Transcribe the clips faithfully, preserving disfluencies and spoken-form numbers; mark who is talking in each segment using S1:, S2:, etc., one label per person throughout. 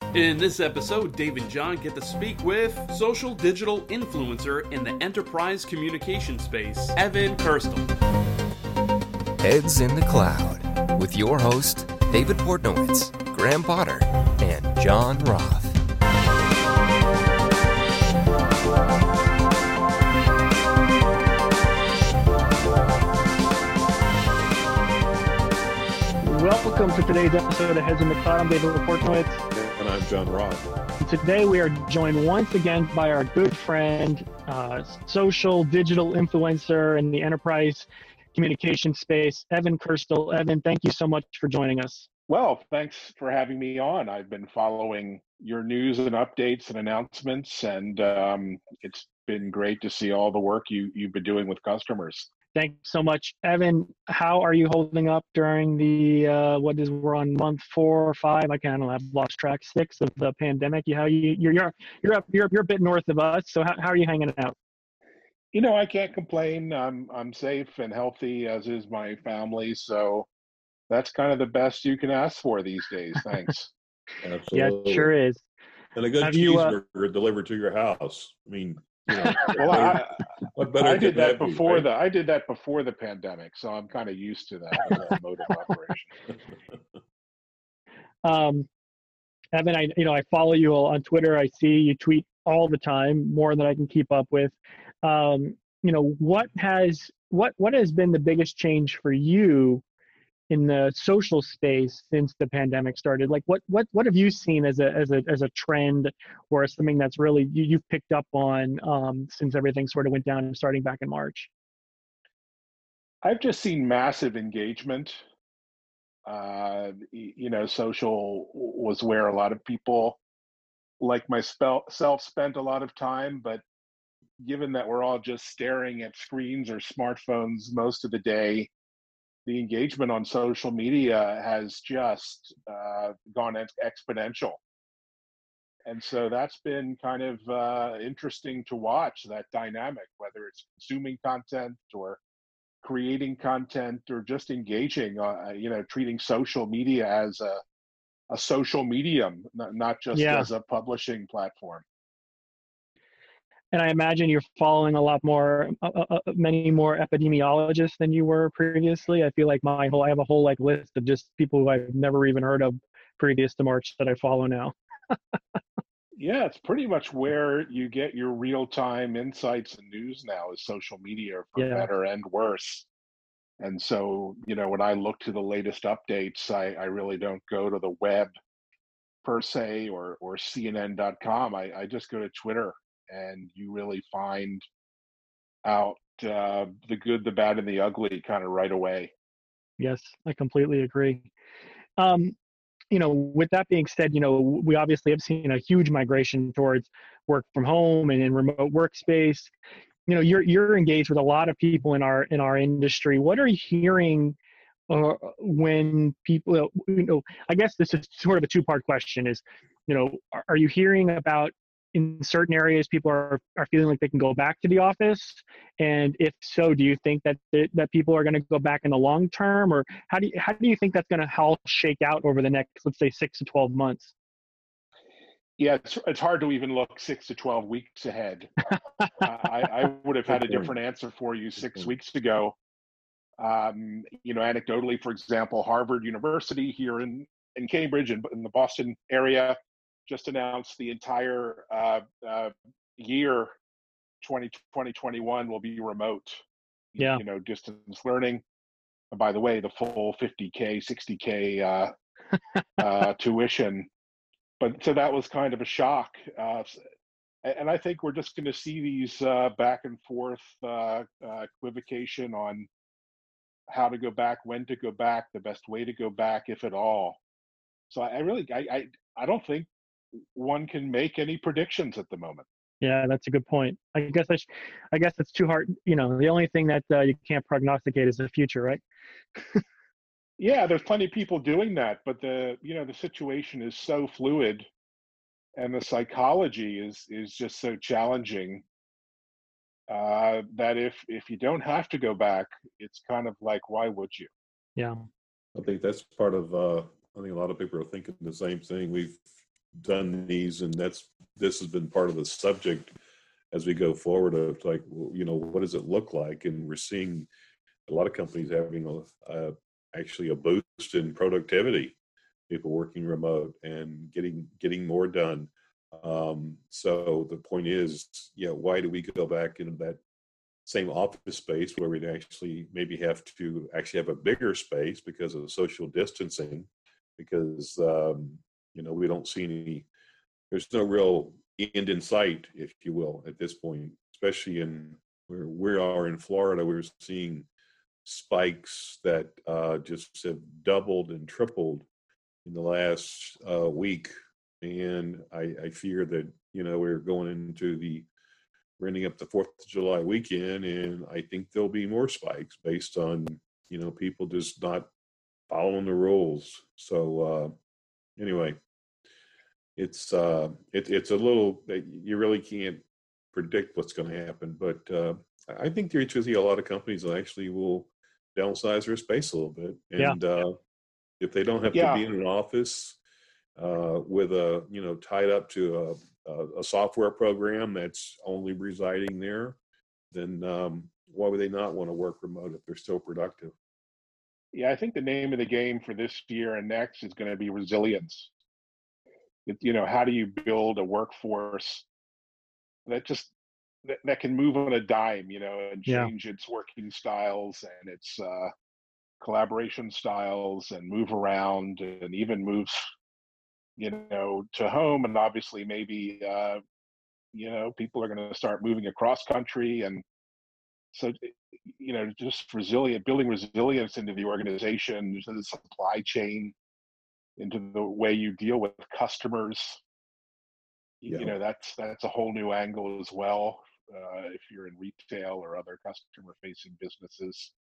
S1: In this episode, Dave and John get to speak with social digital influencer in the enterprise communication space, Evan Kirstel.
S2: Heads in the Cloud with your host, David Portnowitz, Graham Potter, and John Roth.
S3: Welcome to today's episode of Heads in the Cloud. I'm David Portnowitz.
S4: And I'm John Roth.
S3: Today we are joined once again by our good friend, uh, social digital influencer in the enterprise communication space, Evan Kirstel. Evan, thank you so much for joining us.
S4: Well, thanks for having me on. I've been following your news and updates and announcements, and um, it's been great to see all the work you, you've been doing with customers.
S3: Thanks so much. Evan, how are you holding up during the, uh, what is, we're on month four or five? I kind of have lost track, six of the pandemic. You, how you, you're, you're, you're up, you're, you're a bit north of us. So how, how are you hanging out?
S4: You know, I can't complain. I'm, I'm safe and healthy, as is my family. So that's kind of the best you can ask for these days. Thanks.
S5: Absolutely.
S3: Yeah, it sure is.
S5: And a good
S3: Have
S5: cheeseburger
S3: you, uh,
S5: delivered to your house. I mean, you know,
S4: Well, I,
S5: what better
S4: I
S5: could
S4: did that
S5: be,
S4: before
S5: right?
S4: the I did that before the pandemic, so I'm kind of used to that, that mode of operation.
S3: Um, Evan, I you know I follow you on Twitter. I see you tweet all the time, more than I can keep up with. Um, you know what has what what has been the biggest change for you in the social space since the pandemic started? Like, what what what have you seen as a as a as a trend, or something that's really you, you've picked up on um, since everything sort of went down starting back in March?
S4: I've just seen massive engagement. Uh, y- you know, social was where a lot of people like myself spent a lot of time, but given that we're all just staring at screens or smartphones most of the day, the engagement on social media has just uh, gone ex- exponential. And so that's been kind of uh, interesting to watch, that dynamic, whether it's consuming content or creating content or just engaging, uh, you know, treating social media as a, a social medium, not, not just
S3: Yeah.
S4: as a publishing platform.
S3: And I imagine you're following a lot more, uh, uh, many more epidemiologists than you were previously. I feel like my whole, I have a whole like list of just people who I've never even heard of previous to March that I follow now.
S4: Yeah, it's pretty much where you get your real-time insights and news now is social media, for
S3: Yeah.
S4: better and worse. And so, you know, when I look to the latest updates, I, I really don't go to the web per se or or C N N dot com. I, I just go to Twitter, and you really find out uh, the good, the bad, and the ugly kind of right away.
S3: Yes, I completely agree. Um, you know, with that being said, you know, we obviously have seen a huge migration towards work from home and in remote workspace. You know, you're you're engaged with a lot of people in our in our industry. What are you hearing uh, when people, you know, I guess this is sort of a two-part question is, you know, are, are you hearing about in certain areas people are, are feeling like they can go back to the office? And if so, do you think that that people are going to go back in the long term, or how do you, how do you think that's going to how shake out over the next, let's say, six to twelve months?
S4: Yeah, it's, it's hard to even look six to twelve weeks ahead. uh, I, I would have had a different answer for you six weeks ago. Um, you know, anecdotally, for example, Harvard University here in, in Cambridge and in the Boston area just announced the entire uh, uh, year twenty twenty-one will be remote.
S3: Yeah.
S4: You know, distance learning. And by the way, the full fifty K, sixty K uh, uh, tuition. But so that was kind of a shock. Uh, and I think we're just going to see these uh, back and forth uh, uh, equivocation on how to go back, when to go back, the best way to go back, if at all. So I, I really, I, I, I don't think one can make any predictions at the moment.
S3: Yeah, that's a good point. I guess I, sh- I guess it's too hard. You know, the only thing that uh, you can't prognosticate is the future, right?
S4: Yeah, there's plenty of people doing that, but the, you know, the situation is so fluid, and the psychology is is just so challenging uh, that if if you don't have to go back, it's kind of like, why would you?
S3: Yeah.
S5: I think that's part of, uh, I think a lot of people are thinking the same thing. We've done these, and that's this has been part of the subject as we go forward of like, you know, what does it look like? And we're seeing a lot of companies having a, a actually a boost in productivity, people working remote and getting getting more done. Um, so the point is, yeah, why do we go back into that same office space where we'd actually maybe have to actually have a bigger space because of social distancing, because um, you know, we don't see any, there's no real end in sight, if you will, at this point, especially in where we are in Florida. We're seeing spikes that uh, just have doubled and tripled in the last uh, week. And I, I fear that, you know, we're going into the, we're ending up the fourth of July weekend, and I think there'll be more spikes based on, you know, people just not following the rules. So uh, anyway, it's uh, it, it's a little, you really can't predict what's going to happen, but uh, I think there's going to be a lot of companies that actually will downsize their space a little bit. And yeah. uh, if they don't have yeah. to be in an office uh, with a, you know, tied up to a, a, a software program that's only residing there, then um, why would they not want to work remote if they're still productive?
S4: Yeah, I think the name of the game for this year and next is going to be resilience. It, you know, how do you build a workforce that just that, that can move on a dime, you know, and change yeah. its working styles and its uh, collaboration styles, and move around, and even moves, you know, to home. And obviously maybe, uh, you know, people are going to start moving across country. And so, you know, just resilient, building resilience into the organization, into the supply chain, into the way you deal with customers. Yeah. You know, that's, that's a whole new angle as well. Uh, if you're in retail or other customer facing businesses.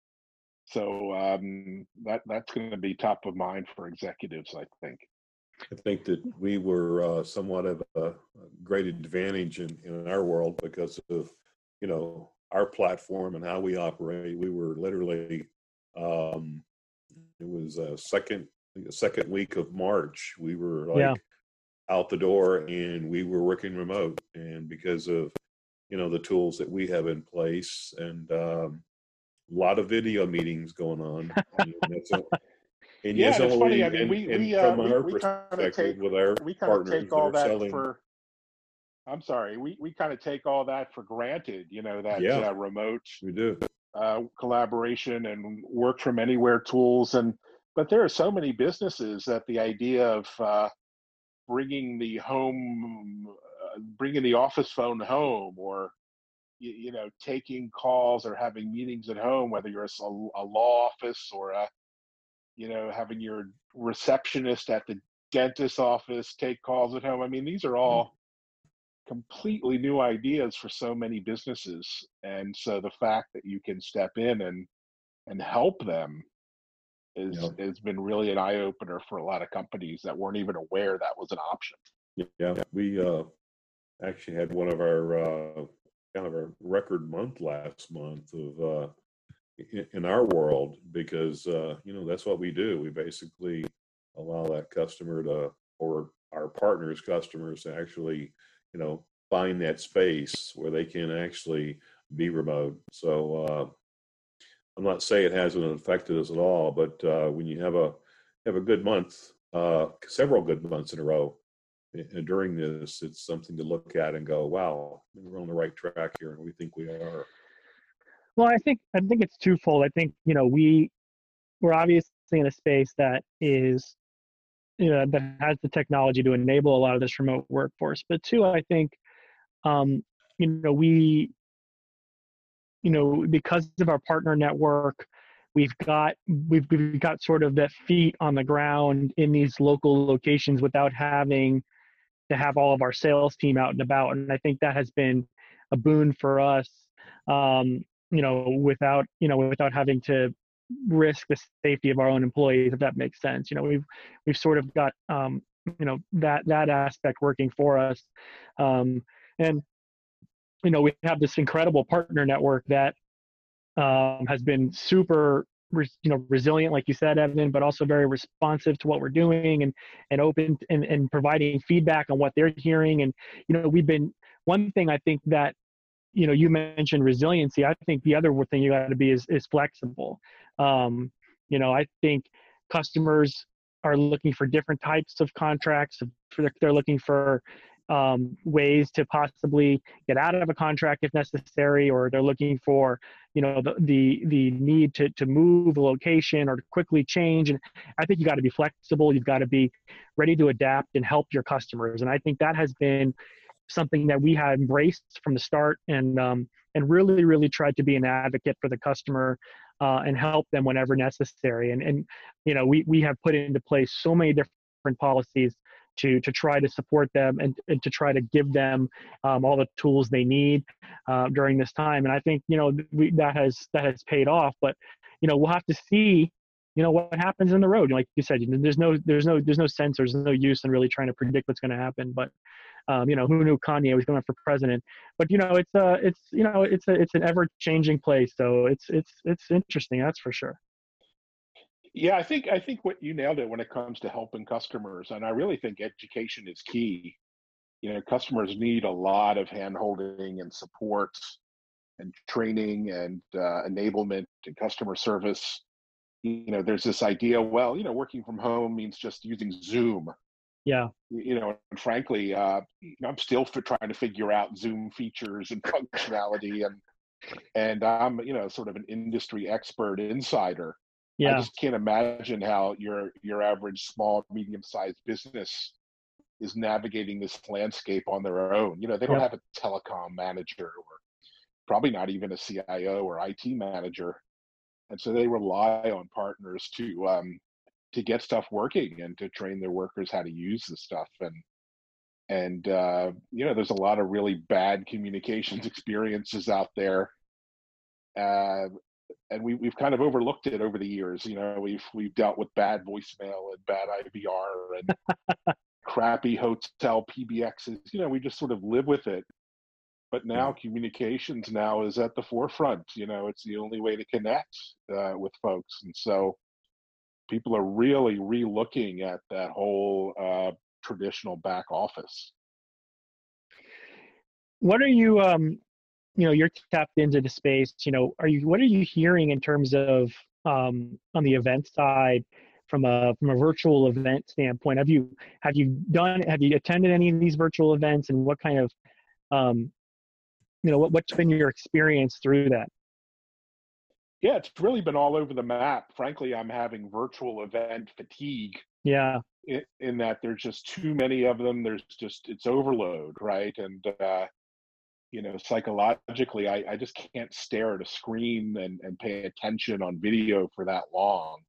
S4: So um, that that's going to be top of mind for executives, I think.
S5: I think that we were uh, somewhat of a great advantage in, in our world because of, you know, our platform and how we operate. We were literally, um, it was a second, a second week of March. We were like yeah. out the door, and we were working remote. And because of, you know, the tools that we have in place, and um, a lot of video meetings going on. And that's a, and
S4: yeah,
S5: yes,
S4: it's
S5: only,
S4: funny. I mean,
S5: and,
S4: we
S5: and
S4: we uh,
S5: from
S4: we,
S5: our
S4: we kind of
S5: perspective
S4: take
S5: with our
S4: we kind of
S5: partners
S4: take all
S5: that are
S4: that
S5: selling.
S4: for. I'm sorry, we we kind of take all that for granted. You know, that
S5: yeah,
S4: uh, remote
S5: we do
S4: uh, collaboration and work from anywhere tools, and but there are so many businesses that the idea of uh, bringing the home, uh, bringing the office phone home, or you, you know, taking calls or having meetings at home, whether you're a, a law office or a, you know, having your receptionist at the dentist's office take calls at home. I mean, these are all completely new ideas for so many businesses. And so the fact that you can step in and and help them is
S5: yeah.
S4: has been really an eye-opener for a lot of companies that weren't even aware that was an option.
S5: Yeah, we uh, actually had one of our uh, kind of a record month last month of uh, in, in our world, because uh, you know, that's what we do. We basically allow that customer to, or our partners' customers, to actually, you know, find that space where they can actually be remote. So uh, I'm not saying it hasn't affected us at all, but uh, when you have a have a good month, uh, several good months in a row uh, during this, it's something to look at and go, wow, we're on the right track here, and we think we are.
S3: Well, I think I think it's twofold. I think, you know, we we're obviously in a space that is, you know, that has the technology to enable a lot of this remote workforce. But two, I think, um, you know, we, you know, because of our partner network, we've got we've we've got sort of that feet on the ground in these local locations without having to have all of our sales team out and about. And I think that has been a boon for us, um, you know, without, you know, without having to risk the safety of our own employees, if that makes sense. You know, we've we've sort of got um, you know, that that aspect working for us, um, and you know, we have this incredible partner network that um, has been super res, you know, resilient, like you said, Evan, but also very responsive to what we're doing, and and open and, and providing feedback on what they're hearing. And you know, we've been one thing I think that, you know, you mentioned resiliency. I think the other thing you got to be is is flexible. Um, you know, I think customers are looking for different types of contracts. They're looking for um, ways to possibly get out of a contract if necessary, or they're looking for, you know, the the, the need to, to move a location or to quickly change. And I think you got to be flexible. You've got to be ready to adapt and help your customers. And I think that has been something that we have embraced from the start, and um, and really, really tried to be an advocate for the customer uh, and help them whenever necessary. And and you know, we we have put into place so many different policies to to try to support them, and, and to try to give them um, all the tools they need uh, during this time. And I think, you know, we, that has that has paid off. But you know, we'll have to see, you know, what happens in the road. Like you said, there's no there's no there's no sense, there's no use in really trying to predict what's going to happen. But um, you know, who knew Kanye was going for president? But you know, it's uh it's you know it's a it's an ever changing place. So it's it's it's interesting, that's for sure.
S4: Yeah, I think I think what you nailed it when it comes to helping customers, and I really think education is key. You know, customers need a lot of hand-holding and support and training and uh, enablement and customer service. You know, there's this idea, well, you know, working from home means just using Zoom.
S3: Yeah.
S4: You know, and frankly, uh, I'm still for trying to figure out Zoom features and functionality, and and I'm, you know, sort of an industry expert insider.
S3: Yeah.
S4: I just can't imagine how your your average small, medium-sized business is navigating this landscape on their own. You know, they don't
S3: Yep.
S4: have a telecom manager, or probably not even a C I O or I T manager, and so they rely on partners to um, to get stuff working and to train their workers how to use the stuff. And and uh, you know, there's a lot of really bad communications experiences out there. Uh, and we, we've kind of overlooked it over the years. You know, we've we've dealt with bad voicemail and bad I V R and crappy hotel P B Xs. You know, we just sort of live with it. But now communications now is at the forefront. You know, it's the only way to connect uh, with folks, and so people are really re-looking at that whole uh, traditional back office.
S3: What are you um you know, you're tapped into the space, you know, are you, what are you hearing in terms of, um, on the event side from a, from a virtual event standpoint? Have you, have you done, have you attended any of these virtual events, and what kind of, um, you know, what, what's been your experience through that?
S4: Yeah, it's really been all over the map. Frankly, I'm having virtual event fatigue.
S3: Yeah.
S4: In, in that there's just too many of them. There's just, it's overload, right? And, uh, you know, psychologically, I, I just can't stare at a screen and, and pay attention on video for that long.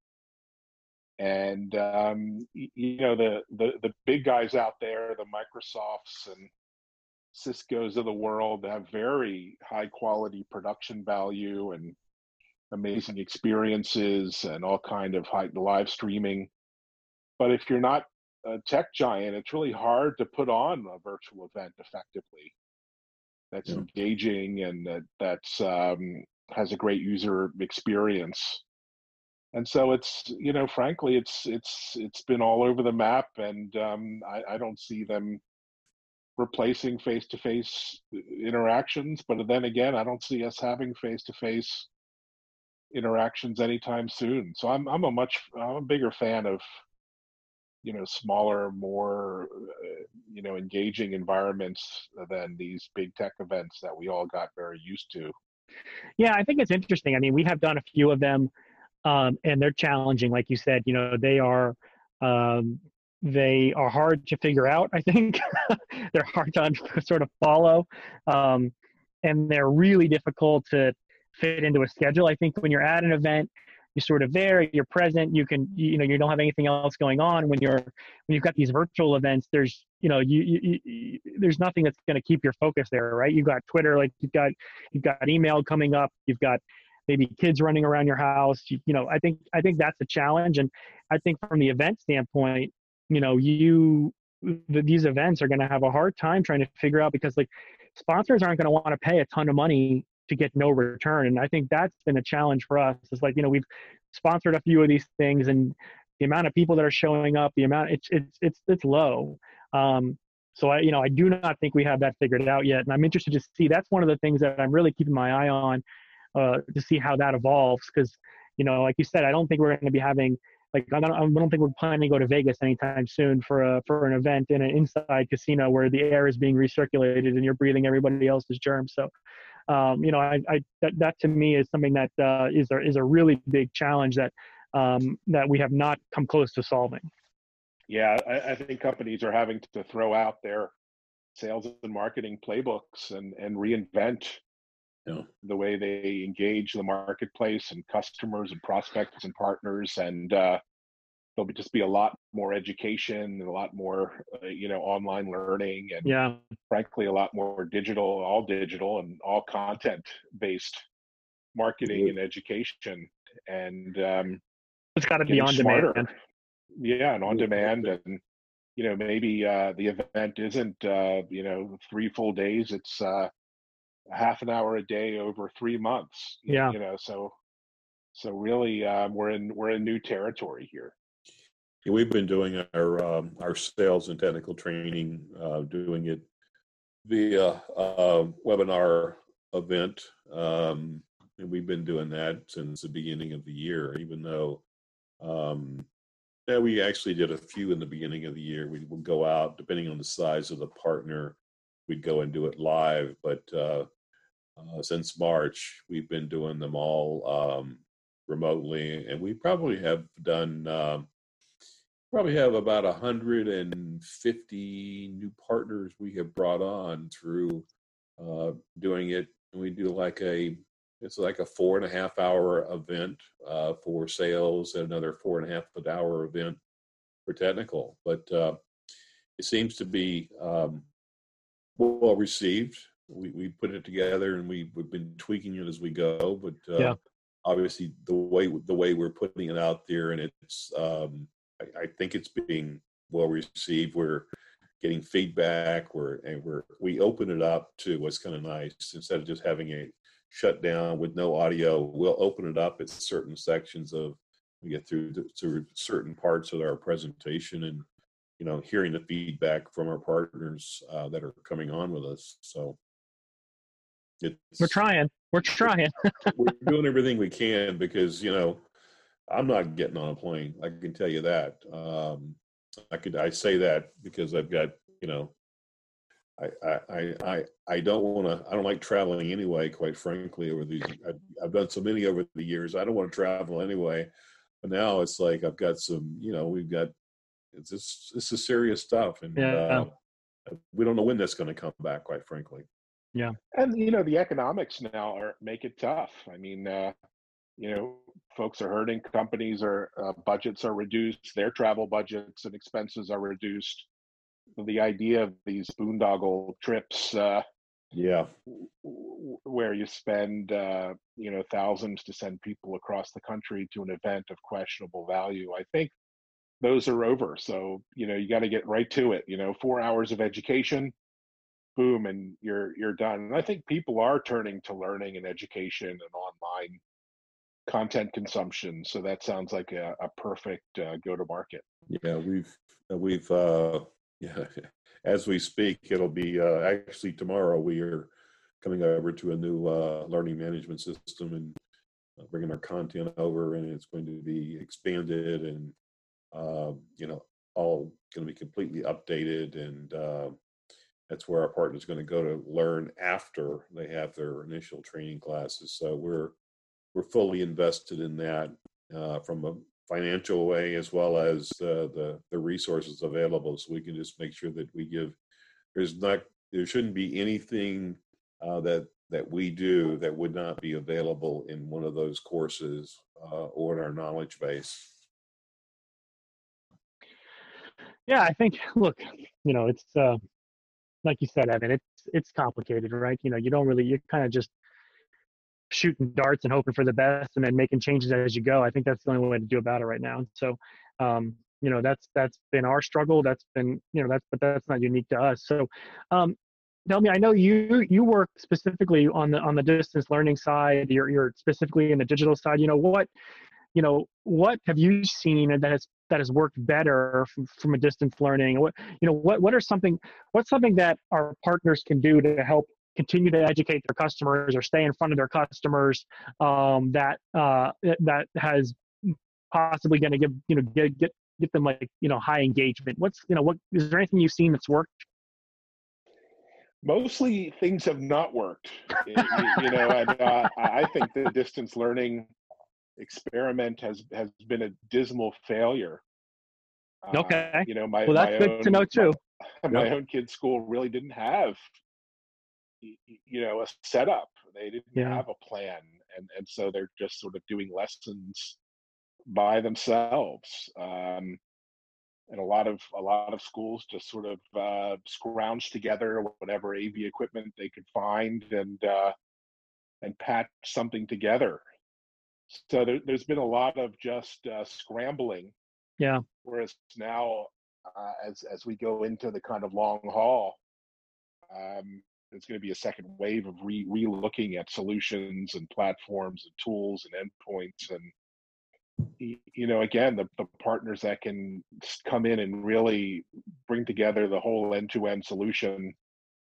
S4: And, um, you know, the, the, the big guys out there, the Microsofts and Cisco's of the world, have very high quality production value and amazing experiences and all kind of high live streaming. But if you're not a tech giant, it's really hard to put on a virtual event effectively that's yeah. engaging and that that's um, has a great user experience. And so it's, you know, frankly, it's it's it's been all over the map, and um, I, I don't see them replacing face-to-face interactions. But then again, I don't see us having face-to-face interactions anytime soon. So I'm I'm a much I'm a bigger fan of, you know, smaller, more, uh, you know, engaging environments than these big tech events that we all got very used to.
S3: Yeah, I think it's interesting. I mean, we have done a few of them, um, and they're challenging. Like you said, you know, they are, um, they are hard to figure out, I think. They're hard to sort of follow, um, and they're really difficult to fit into a schedule. I think when you're at an event, you're sort of there, you're present, you can, you know, you don't have anything else going on. When you're, when you've got these virtual events, there's, you know, you, you, you there's nothing that's going to keep your focus there, right? You've got Twitter, like you've got, you've got email coming up, you've got maybe kids running around your house. You, you know, I think, I think that's a challenge. And I think from the event standpoint, you know, you, the, these events are going to have a hard time trying to figure out, because like sponsors aren't going to want to pay a ton of money to get no return. And I think that's been a challenge for us. It's like, you know, we've sponsored a few of these things, and the amount of people that are showing up, the amount it's it's it's it's low. Um, so I you know I do not think we have that figured out yet, and I'm interested to see. That's one of the things that I'm really keeping my eye on uh, to see how that evolves, because you know, like you said, I don't think we're going to be having like I don't I don't think we're planning to go to Vegas anytime soon for a for an event in an inside casino where the air is being recirculated and you're breathing everybody else's germs. So. Um, you know, I, I that, that to me is something that uh, is a, is a really big challenge that um, that we have not come close to solving.
S4: Yeah, I, I think companies are having to throw out their sales and marketing playbooks and and reinvent
S5: Yeah.
S4: the way they engage the marketplace and customers and prospects and partners, and uh, there'll be just be a lot more education and a lot more, uh, you know, online learning, and
S3: Yeah,
S4: frankly, a lot more digital, all digital and all content-based marketing and education, and um,
S3: it's got to be
S4: getting
S3: on
S4: smarter.
S3: demand.
S4: Yeah, and on demand, and you know, maybe uh, the event isn't, uh, you know, three full days. It's uh, half an hour a day over three months.
S3: Yeah.
S4: You know, so so really, um, we're in we're in new territory here.
S5: Yeah, we've been doing our um, our sales and technical training, uh, doing it via uh, webinar event, um, and we've been doing that since the beginning of the year. Even though, um, yeah, we actually did a few in the beginning of the year. We would go out, depending on the size of the partner, we'd go and do it live. But uh, uh, since March, we've been doing them all um, remotely, and we probably have done. Um, Probably have about one hundred fifty new partners we have brought on through uh, doing it. And we do like a, it's like a four and a half hour event uh, for sales and another four and a half hour event for technical. But uh, it seems to be um, well received. We we put it together and we, we've been tweaking it as we go. But uh,
S3: Yeah.
S5: obviously the way the way we're putting it out there, and it's um, I, I think it's being well received. We're getting feedback. We're and we're we open it up to what's kind of nice. Instead of just having it shut down with no audio, we'll open it up at certain sections of we get through the, through certain parts of our presentation, and you know, hearing the feedback from our partners uh, that are coming on with us. So it's,
S3: We're trying. We're trying.
S5: we're doing everything we can because, you know, I'm not getting on a plane. I can tell you that. Um, I could, I say that because I've got, you know, I, I, I, I don't want to, I don't like traveling anyway, quite frankly, over these, I've, I've done so many over the years. I don't want to travel anyway, but now it's like, I've got some, you know, we've got, it's just, this is serious stuff. And
S3: Yeah.
S5: uh, we don't know when that's going to come back, quite frankly.
S3: Yeah.
S4: And you know, the economics now are make it tough. I mean, uh, you know, folks are hurting. Companies are uh, budgets are reduced. Their travel budgets and expenses are reduced. The idea of these boondoggle trips, uh,
S5: Yeah.
S4: w- where you spend uh, you know thousands to send people across the country to an event of questionable value, I think those are over. So you know, you got to get right to it. You know, four hours of education. Boom, and you're you're done. And I think people are turning to learning and education and online content consumption. So that sounds like a, a perfect uh, go-to-market.
S5: Yeah, we've we've uh, yeah. As we speak, it'll be uh, actually tomorrow. We are coming over to a new uh, learning management system and uh, bringing our content over, and it's going to be expanded and uh, you know, all going to be completely updated. And uh, that's where our partner is going to go to learn after they have their initial training classes. So we're we're fully invested in that uh, from a financial way as well as uh, the the resources available. So we can just make sure that we give. There's not there shouldn't be anything uh, that that we do that would not be available in one of those courses uh, or in our knowledge base.
S3: Yeah, I think, look, you know, it's uh, like you said, Evan, it's it's complicated, right? You know, you don't really, you're kind of just shooting darts and hoping for the best and then making changes as you go. I think that's the only way to do about it right now. So, um, you know, that's that's been our struggle. That's been, you know, that's but that's not unique to us. So, um, tell me, I know you you work specifically on the on the distance learning side. You're you're specifically in the digital side. You know, what you know, what have you seen that has that has worked better from, from a distance learning? What, you know, what what are something what's something that our partners can do to help continue to educate their customers or stay in front of their customers, um, that uh, that has possibly going to give you know get get get them like you know high engagement? What's you know what is there anything you've seen that's worked?
S4: Mostly things have not worked. you, you know, and uh, I think the distance learning experiment has has been a dismal failure. Uh,
S3: Okay.
S4: you know, my
S3: Well, that's
S4: my
S3: good
S4: own
S3: to know too.
S4: my, my
S5: Yep.
S4: own kid's school really didn't have y- y- you know a setup. They didn't
S3: Yeah.
S4: have a plan, and and so they're just sort of doing lessons by themselves. Um, and a lot of a lot of schools just sort of uh, scrounge together whatever A V equipment they could find and uh, and patch something together. So there, there's been a lot of just uh, scrambling.
S3: Yeah.
S4: Whereas now, uh, as as we go into the kind of long haul, um, there's going to be a second wave of re re looking at solutions and platforms and tools and endpoints and y- you know again the, the partners that can s- come in and really bring together the whole end to end solution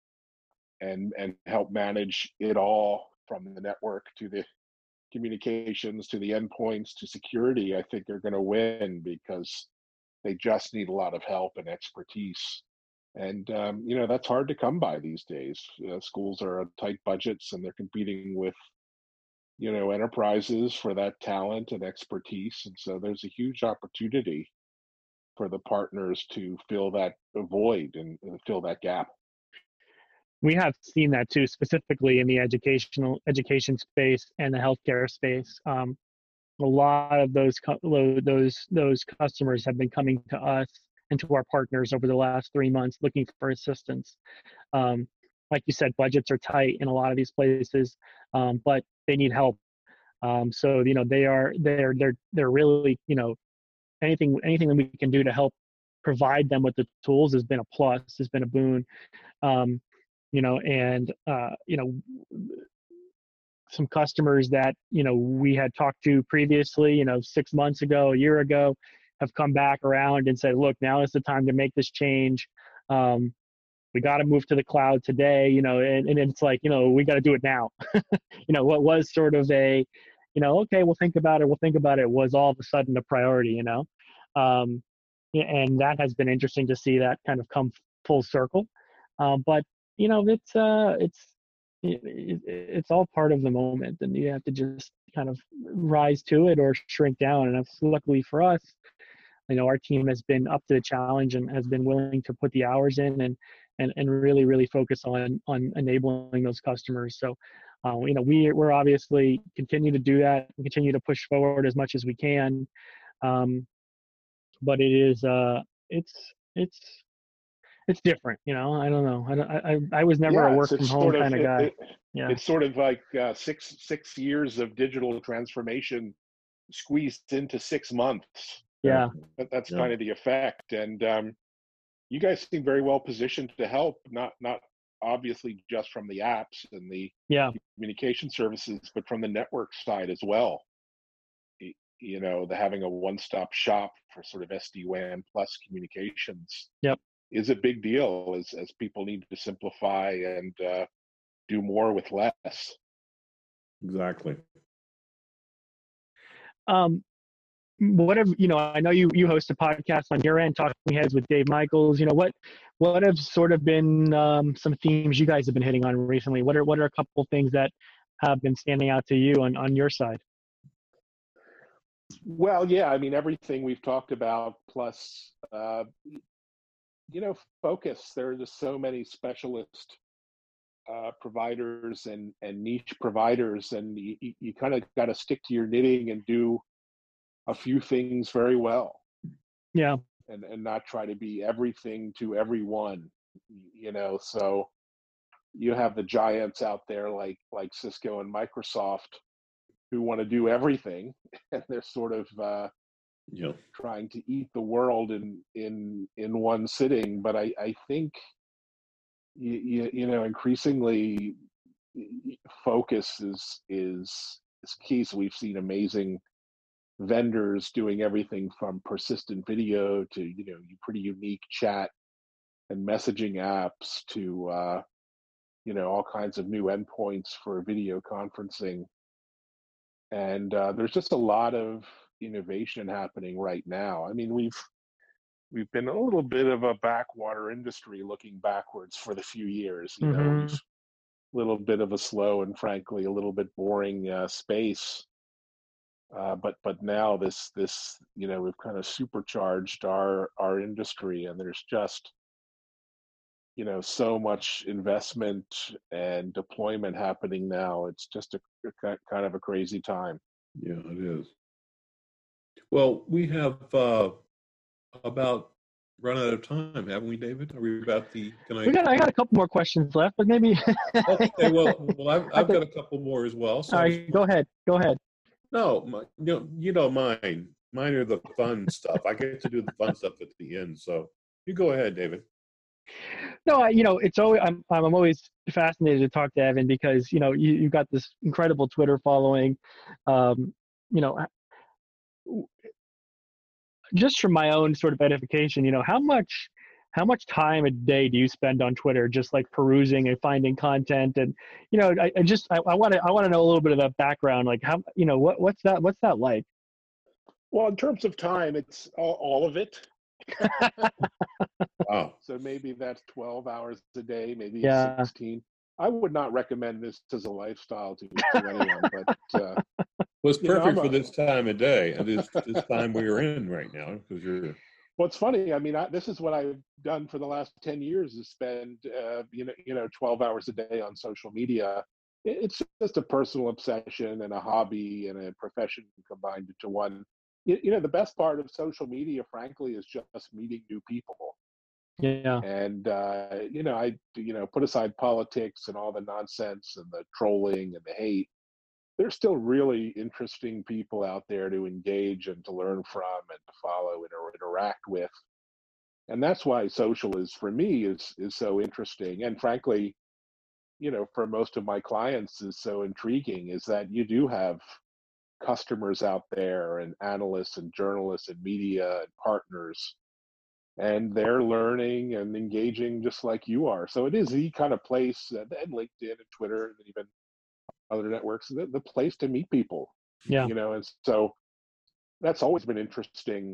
S4: and and help manage it all from the network to the communications to the endpoints to security, I think they're going to win because they just need a lot of help and expertise. And um, you know that's hard to come by these days. Uh, schools are on tight budgets, and they're competing with you know enterprises for that talent and expertise. And so there's a huge opportunity for the partners to fill that void and, and fill that gap.
S3: We have seen that too, specifically in the educational education space and the healthcare space. Um, a lot of those cu- those those customers have been coming to us and to our partners over the last three months looking for assistance. Um, like you said, budgets are tight in a lot of these places, um, but they need help. Um, so you know they are they're they're they're really you know anything anything that we can do to help provide them with the tools has been a plus, has been a boon. Um, you know, and uh, you know some customers that you know we had talked to previously, you know, six months ago, a year ago, have come back around and said, "Look, now is the time to make this change. Um, we got to move to the cloud today." You know, and, and it's like, you know, we got to do it now. You know, what was sort of a, you know, okay, we'll think about it. We'll think about it. Was all of a sudden a priority. You know, um, yeah, and that has been interesting to see that kind of come full circle. Um, but you know, it's uh, it's it, it, it's all part of the moment, and you have to just kind of rise to it or shrink down. And that's luckily for us, you know, our team has been up to the challenge and has been willing to put the hours in and and and really really focus on on enabling those customers. So, uh, you know, we we're obviously continue to do that and continue to push forward as much as we can. Um, but it is uh, it's it's it's different, you know. I don't know. I don't, I I I was never a
S4: Yeah, it's
S3: work from
S4: it's
S3: home
S4: sort of
S3: kind of
S4: it,
S3: guy.
S4: it
S3: Yeah.
S4: it's sort of like uh, six six years of digital transformation squeezed into six months.
S5: Yeah.
S3: Yeah.
S4: That, that's
S5: Yeah.
S4: kind of the effect. And um, you guys seem very well positioned to help. Not not obviously just from the apps and the
S3: Yeah.
S4: communication services, but from the network side as well. Y- You know, the having a one stop shop for sort of S D WAN plus communications
S3: Yep.
S4: is a big deal as as people need to simplify and uh, do more with less.
S5: Exactly.
S3: Um, what have you know? I know you you host a podcast on your end, Talking Heads with Dave Michaels. You know what what have sort of been um, some themes you guys have been hitting on recently? What are what are a couple things that have been standing out to you on on your side?
S4: Well, yeah, I mean everything we've talked about, plus uh, you know, focus. There are just so many specialist uh, providers and and niche providers, and you, you kind of got to stick to your knitting and do a few things very well,
S3: Yeah.
S4: and and not try to be everything to everyone. You know, so you have the giants out there like like Cisco and Microsoft who want to do everything, and they're sort of uh,
S5: Yeah.
S4: trying to eat the world in in in one sitting. But I I think you, you, you know increasingly focus is is is key. So we've seen amazing vendors doing everything from persistent video to, you know, pretty unique chat and messaging apps to, uh, you know, all kinds of new endpoints for video conferencing. And uh, there's just a lot of innovation happening right now. I mean, we've we've been a little bit of a backwater industry looking backwards for the few years. You know,
S3: Mm-hmm.
S4: we've a little bit of a slow and frankly a little bit boring uh, space. Uh, but but now this this you know we've kind of supercharged our our industry, and there's just you know so much investment and deployment happening now. It's just a, a kind of a crazy time.
S5: Yeah, it is. Well, we have uh, about run out of time, haven't we, David? Are we about the? Can I?
S3: We got I got a couple more questions left, but maybe.
S5: Okay. Well, well, I've I've got a couple more as well. So
S3: all right, go ahead. Go ahead.
S5: no, my, you know, you know mine. Mine are the fun stuff. I get to do the fun stuff at the end. So you go ahead, David.
S3: No, I, you know, it's always I'm I'm always fascinated to talk to Evan because you know you you got this incredible Twitter following, um, you know, just from my own sort of edification, you know, how much how much time a day do you spend on Twitter just like perusing and finding content? And you know, I, I just I want to I want to know a little bit of that background, like how you know what what's that what's that like?
S4: Well, in terms of time, it's all, all of it.
S5: Wow.
S4: So maybe that's twelve hours a day, maybe
S3: Yeah.
S4: sixteen. I would not recommend this as a lifestyle to, to anyone, but uh,
S5: Well, it's
S4: you know,
S5: perfect
S4: I'm
S5: for
S4: a-
S5: this time of day and this this time we're in right now because you're.
S4: well, it's funny. I mean, I, this is what I've done for the last ten years: is spend uh, you know you know twelve hours a day on social media. It- It's just a personal obsession and a hobby and a profession combined into one. You, you know, the best part of social media, frankly, is just meeting new people.
S3: Yeah.
S4: And uh, you know, I you know put aside politics and all the nonsense and the trolling and the hate. There's still really interesting people out there to engage and to learn from and to follow and or interact with. And that's why social is for me is is so interesting. And frankly, you know, for most of my clients is so intriguing is that you do have customers out there and analysts and journalists and media and partners, and they're learning and engaging just like you are. So it is the kind of place, and and LinkedIn and Twitter and even other networks, the, the place to meet people.
S3: Yeah.
S4: You know, and so that's always been interesting,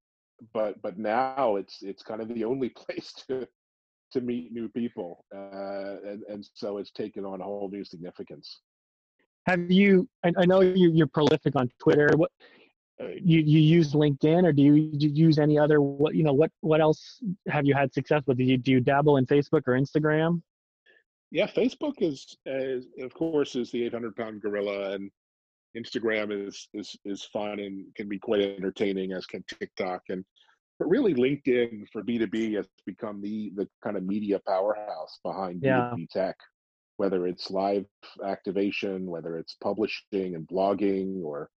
S4: but but now it's it's kind of the only place to to meet new people, uh, and and so it's taken on a whole new significance.
S3: Have you? I, I know you, you're prolific on Twitter. What uh, you you use LinkedIn, or do you, do you use any other? What you know? What what else have you had success with? Do you do you dabble in Facebook or Instagram?
S4: Yeah, Facebook is, is of course is the eight hundred pound gorilla, and Instagram is is is fun and can be quite entertaining, as can TikTok. And but really, LinkedIn for B two B has become the the kind of media powerhouse behind
S3: Yeah.
S4: B two B tech. Whether it's live activation, whether it's publishing and blogging, or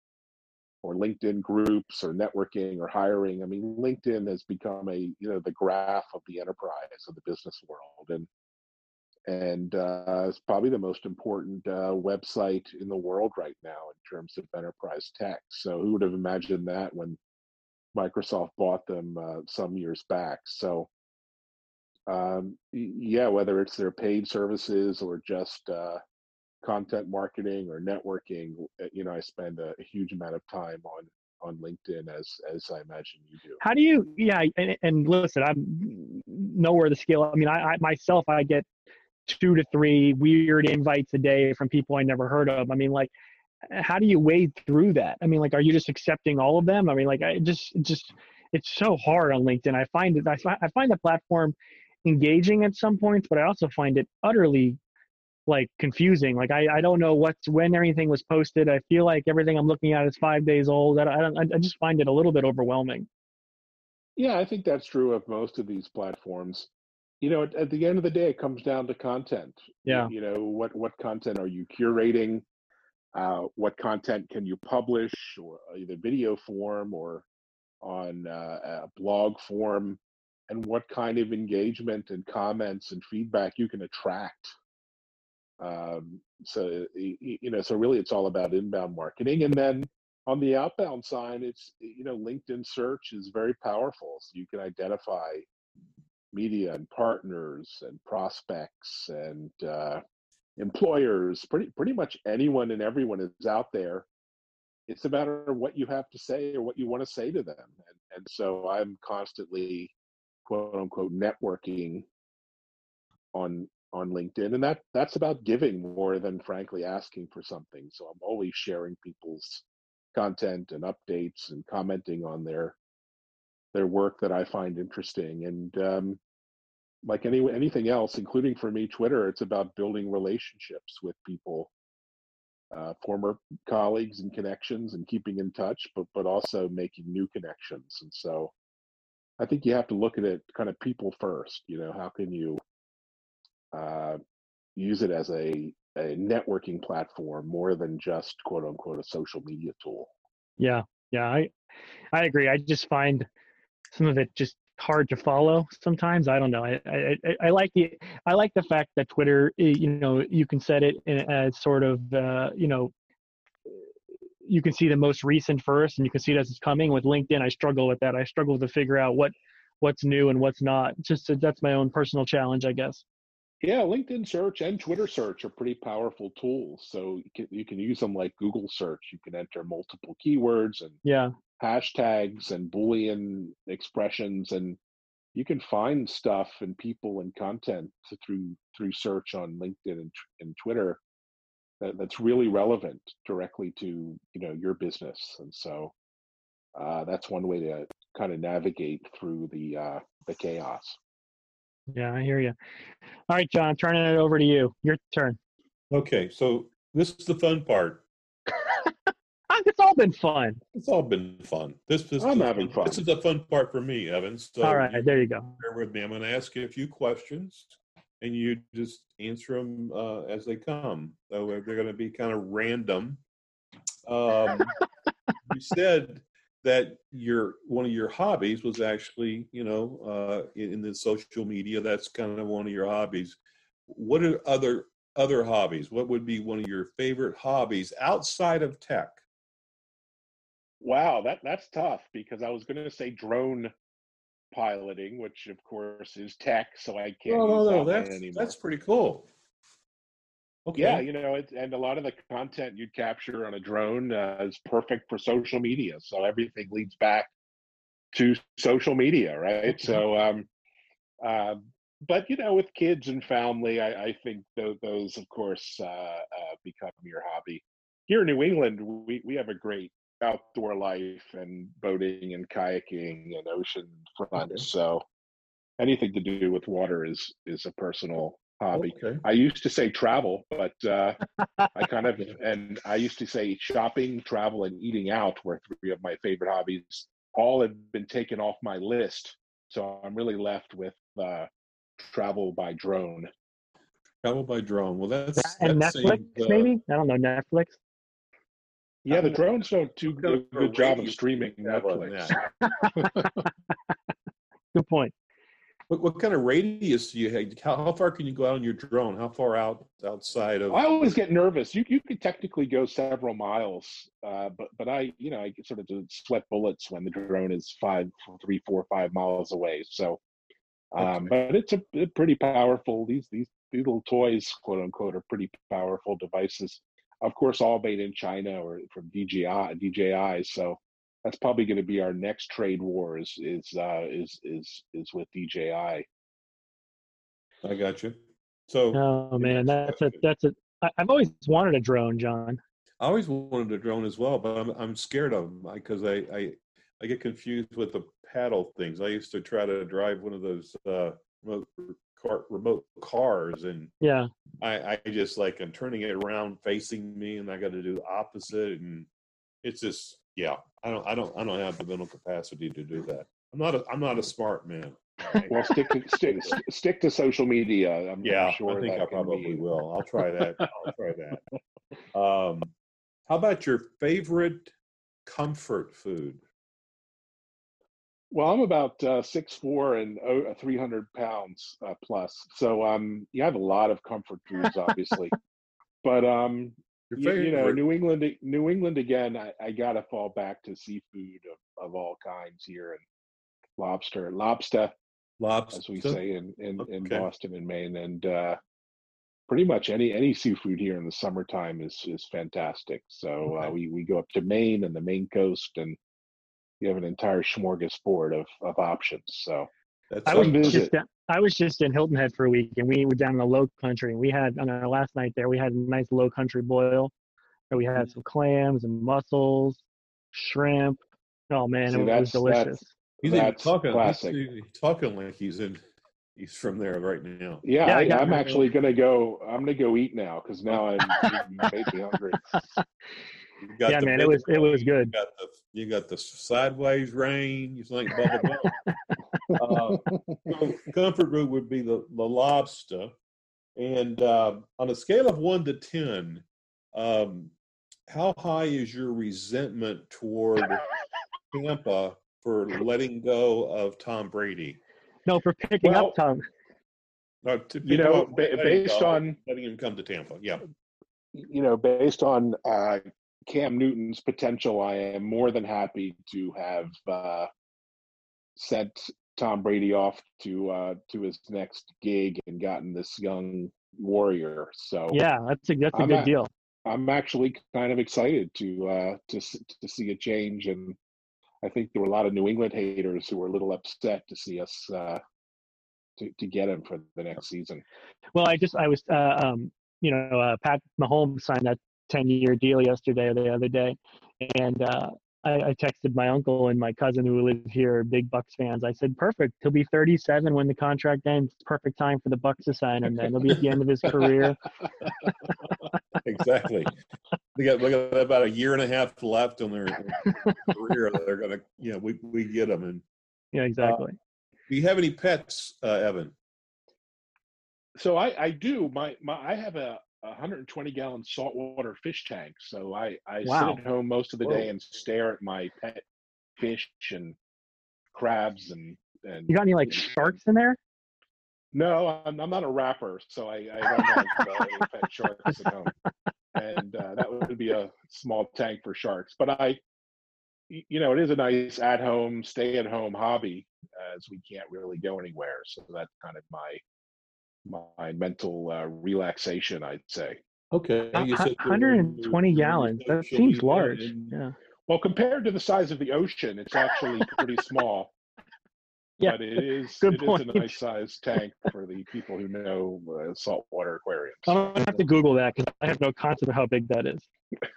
S4: or LinkedIn groups, or networking, or hiring. I mean, LinkedIn has become a you know the graph of the enterprise of the business world, and and uh, it's probably the most important uh, website in the world right now in terms of enterprise tech. So who would have imagined that when Microsoft bought them uh, some years back? So um, yeah, whether it's their paid services or just uh, content marketing or networking, you know, I spend a, a huge amount of time on on LinkedIn, as as I imagine you do.
S3: How do you? Yeah. And, and listen, I'm nowhere the scale. I mean, I, I myself, I get two to three weird invites a day from people I never heard of. I mean, like, how do you wade through that? I mean, like, are you just accepting all of them? I mean, like, I just, just, it's so hard on LinkedIn. I find it, I find, I find the platform engaging at some points, but I also find it utterly like confusing. Like, I, I don't know what's, when anything was posted. I feel like everything I'm looking at is five days old. I don't, I just find it a little bit overwhelming.
S4: Yeah, I think that's true of most of these platforms. You know, at, at the end of the day, it comes down to content.
S3: Yeah.
S4: You know, what what content are you curating? Uh, what content can you publish, or either video form or on uh, a blog form? And what kind of engagement and comments and feedback you can attract. Um, so you know, so really, it's all about inbound marketing, and then on the outbound side, it's, you know, LinkedIn search is very powerful. So you can identify media and partners and prospects and uh, employers. Pretty pretty much anyone and everyone is out there. It's a matter of what you have to say or what you want to say to them. And, and so I'm constantly, quote unquote, networking on on LinkedIn, and that that's about giving more than frankly asking for something. So I'm always sharing people's content and updates and commenting on their their work that I find interesting. And um, like any anything else, including for me, Twitter, it's about building relationships with people, uh, former colleagues and connections, and keeping in touch, but but also making new connections. And so I think you have to look at it kind of people first. You know, how can you uh, use it as a, a networking platform more than just quote unquote a social media tool?
S3: Yeah, yeah, I I agree. I just find some of it just hard to follow sometimes. I don't know. I I, I like the I like the fact that Twitter, you know, you can set it as sort of uh, you know, you can see the most recent first, and you can see it as it's coming. With LinkedIn, I struggle with that. I struggle to figure out what what's new and what's not. Just that's my own personal challenge, I guess.
S4: Yeah, LinkedIn search and Twitter search are pretty powerful tools. So you can, you can use them like Google search. You can enter multiple keywords and
S3: Yeah,
S4: hashtags and Boolean expressions, and you can find stuff and people and content to, through through search on LinkedIn and, and Twitter that, that's really relevant directly to, you know, your business. And so uh, that's one way to kind of navigate through the uh, the chaos.
S3: yeah, I hear you. All right, John, turning it over to you. Your turn.
S5: Okay, so this is the fun part.
S3: It's all been fun.
S5: It's all been fun. This, this,
S4: I'm
S5: this,
S4: having fun.
S5: This is the fun part for me, Evan. So
S3: All right,
S5: you
S3: there you go.
S5: bear with me. I'm going to ask you a few questions, and you just answer them uh, as they come. So they're going to be kind of random. Um, you said that your one of your hobbies was actually, you know, uh, in, in the social media. That's kind of one of your hobbies. What are other other hobbies? What would be one of your favorite hobbies outside of tech?
S4: Wow, that that's tough because I was going to say drone piloting, which of course is tech, so I can't
S5: No, no,
S4: use
S5: no.
S4: that one
S5: That's
S4: anymore.
S5: that's pretty cool. Okay.
S4: Yeah, you know, it, and a lot of the content you'd capture on a drone uh, is perfect for social media. So everything leads back to social media, right?
S5: Okay.
S4: So, um, uh, but you know, with kids and family, I, I think th- those, of course, uh, uh, become your hobby. Here in New England, we we have a great outdoor life and boating and kayaking and ocean front.
S5: Okay.
S4: So anything to do with water is is a personal hobby.
S5: Okay.
S4: I used to say travel, but uh, I kind of, and I used to say shopping, travel, and eating out were three of my favorite hobbies. All have been taken off my list. So I'm really left with uh, travel by drone.
S5: Travel by drone. Well, that's
S3: And
S5: that
S3: Netflix,
S5: seems, uh,
S3: maybe? I don't know, Netflix?
S4: Yeah, the drones don't do
S5: What kind
S4: a
S5: of
S4: good job of
S5: radius
S4: streaming
S5: do you have on
S4: Netflix.
S5: that?
S3: Good point.
S5: What, what kind of radius do you have? How, how far can you go out on your drone? How far out outside of?
S4: I always get nervous. You you could technically go several miles, uh, but but I you know I get sort of to sweat bullets when the drone is five, three, four, five miles away. So, um,
S5: Okay.
S4: but it's a, a pretty powerful. These these these little toys, quote unquote, are pretty powerful devices. Of course, all made in China or from D J I. D J I. So that's probably going to be our next trade war. Is is uh, is is is with D J I.
S5: I got you. So,
S3: Oh
S5: your
S3: man,
S5: next
S3: that's a
S5: question.
S3: that's a. I, I've always wanted a drone, John.
S5: I always wanted a drone as well, but I'm I'm scared of them because I, I I get confused with the paddle things. I used to try to drive one of those uh, remote car remote cars, and
S3: Yeah,
S5: I, I just like I'm turning it around facing me, and I got to do the opposite, and it's just yeah. I don't I don't I don't have the mental capacity to do that. I'm not a I'm not a smart man. Right?
S4: Well, stick to stick stick to social media. I'm,
S5: Yeah,
S4: I'm sure
S5: I think
S4: that
S5: I
S4: can
S5: probably
S4: be.
S5: will. I'll try that. I'll try that. Um, how about your favorite comfort food?
S4: Well, I'm about uh, six foot four and oh, three hundred pounds uh, plus. So um, you have a lot of comfort foods, obviously. But um,
S5: Your
S4: you, you know,
S5: favorite.
S4: New England, New England again. I, I gotta fall back to seafood of, of all kinds here, and lobster, lobster,
S5: Lobster,
S4: as we say in in, in
S5: Okay.
S4: Boston and Maine, and uh, pretty much any any seafood here in the summertime is is fantastic. So uh,
S5: Okay.
S4: we we go up to Maine and the Maine coast, and you have an entire smorgasbord of of options. So
S5: That's
S3: I
S4: Come
S3: was
S5: like,
S4: visit.
S3: just down, I was just in Hilton Head for a week, and we were down in the Low Country. And we had on our last night there, we had a nice Low Country boil. And we had some clams and mussels, shrimp. Oh man,
S4: See,
S3: it was
S4: that's
S3: delicious.
S4: that's
S5: he's even
S4: that's
S5: talking.
S4: classic.
S5: He's, he's talking like he's in. He's from there right now.
S4: Yeah,
S3: Yeah, I
S4: I,
S3: got
S4: I'm
S3: my-
S4: actually gonna go. I'm gonna go eat now because now I'm you made me hungry.
S5: You got
S3: Yeah,
S5: the
S3: man, it was- it was
S5: rain,
S3: good.
S5: You got the you got the sideways rain. You think bubble gum. uh, so comfort food would be the, the lobster, and uh, on a scale of one to ten, um, how high is your resentment toward Tampa for letting go of Tom Brady?
S3: No, for picking
S4: Well,
S3: up Tom.
S5: Uh, to
S4: You
S5: pick
S4: know,
S5: up-
S4: ba-
S5: letting
S4: based
S5: go,
S4: on
S5: letting him come to Tampa, yeah.
S4: you know, based on uh, Cam Newton's potential, I am more than happy to have uh, sent Tom Brady off to uh, to his next gig and gotten this young warrior. So
S3: Yeah, that's a that's a
S4: I'm
S3: good
S4: at-
S3: deal.
S4: I'm actually kind of excited to uh, to s- to see a change, and I think there were a lot of New England haters who were a little upset to see us uh, to to get him for the next season.
S3: Well, I just I was uh, um you know uh, Pat Mahomes signed that ten year deal yesterday or the other day, and uh, I, I texted my uncle and my cousin who live here, big Bucks fans. I said, perfect. He'll be thirty-seven when the contract ends. Perfect time for the Bucks to sign him. Then he'll be at the end of his career.
S5: Exactly. They got, they got about a year and a half left on their career. They're gonna, you know, we we get them. And
S3: Yeah, exactly.
S5: do you have any pets, uh, Evan?
S4: So I, I do. My, my I have a one hundred twenty gallon saltwater fish tank. So I, I
S3: Wow.
S4: sit at home most of the
S5: Whoa.
S4: day and stare at my pet fish and crabs and and
S3: You got any like sharks in there?
S4: no, I'm, I'm not a rapper, so I, I don't have uh, any pet sharks at home, and uh, that would be a small tank for sharks. But I, y- you know, it is a nice at home, stay at home hobby as we can't really go anywhere. So that's kind of my my mental uh, relaxation, I'd say.
S5: Okay.
S3: Uh,
S5: you
S3: hu-
S5: said
S3: one hundred twenty gallons. That
S5: social
S3: seems
S5: media
S3: large.
S5: and-
S3: Yeah.
S4: Well, compared to the size of the ocean, it's actually pretty small.
S3: Yeah,
S4: But it is
S3: good
S4: it is
S3: point.
S4: a nice sized tank for the people who know uh, saltwater aquariums.
S3: I'm gonna have to Google that because I have no concept of how big that is.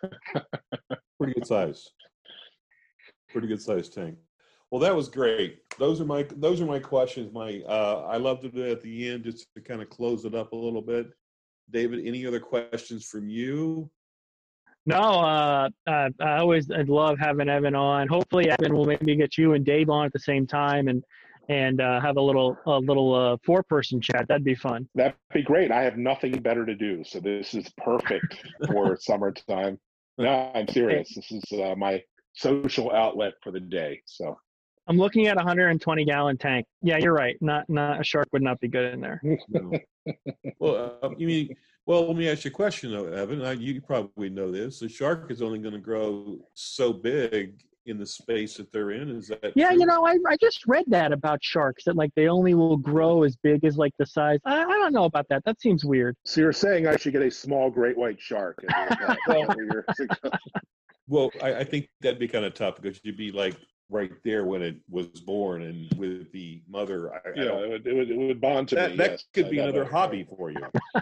S5: Pretty good size. Pretty good size tank. Well, that was great. Those are my those are my questions. My uh, I loved it at the end just to kind of close it up a little bit. David, any other questions from you?
S3: No, uh, uh, I always I'd love having Evan on. Hopefully, Evan will maybe get you and Dave on at the same time and and uh, have a little a little uh, four person chat. That'd be fun.
S4: That'd be great. I have nothing better to do, so this is perfect for summertime. No, I'm serious. This is uh, my social outlet for the day. So
S3: I'm looking at a one hundred twenty gallon tank. Yeah, you're right. Not not a shark would not be good in there.
S5: No. Well, uh, you mean, well, let me ask you a question, though, Evan. I, you probably know this. The shark is only going to grow so big in the space that they're in. Is that
S3: Yeah,
S5: true?
S3: you know, I, I just read that about sharks that like they only will grow as big as like the size. I, I don't know about that. That seems weird.
S4: So you're saying I should get a small great white shark? Is that what you're suggesting?
S5: Well, I, I think that'd be kind of tough because you'd be like right there when it was born and with the mother. I, I
S4: Yeah,
S5: don't,
S4: it would, it would, it would bond to
S5: that
S4: me.
S5: that
S4: yes.
S5: could
S4: I
S5: be
S4: got
S5: another
S4: it.
S5: hobby for you.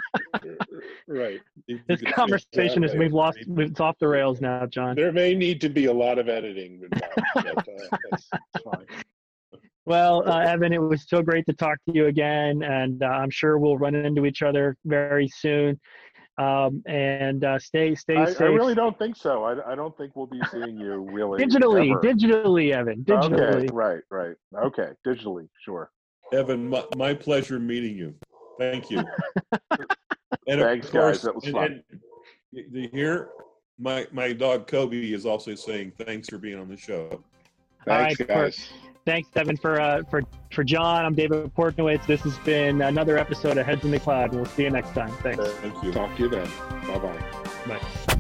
S4: Right.
S5: If you
S3: This
S5: could-
S3: conversation is
S4: exactly.
S3: we've lost it's off the rails now, John.
S4: There may need to be a lot of editing involved, but uh, that's fine.
S3: Well, uh, Evan, it was so great to talk to you again, and uh, I'm sure we'll run into each other very soon. Um, and uh, stay stay
S4: I,
S3: safe.
S4: I really don't think so. I, I don't think we'll be seeing you really
S3: digitally,
S4: ever.
S3: digitally, Evan, digitally.
S4: Okay, right, right. Okay, digitally, sure.
S5: Evan, my, my pleasure meeting you. Thank you. And
S4: Thanks, guys. That was
S5: and,
S4: fun.
S5: and you you hear my my dog Kobe is also saying thanks for being on the show.
S4: Thanks,
S3: right,
S4: guys.
S3: Thanks, Evan, for uh, for for John. I'm David Portnowitz. This has been another episode of Heads in the Cloud. We'll see you next time. Thanks.
S5: Thank you.
S4: Talk to you then. Bye-bye.
S3: Bye.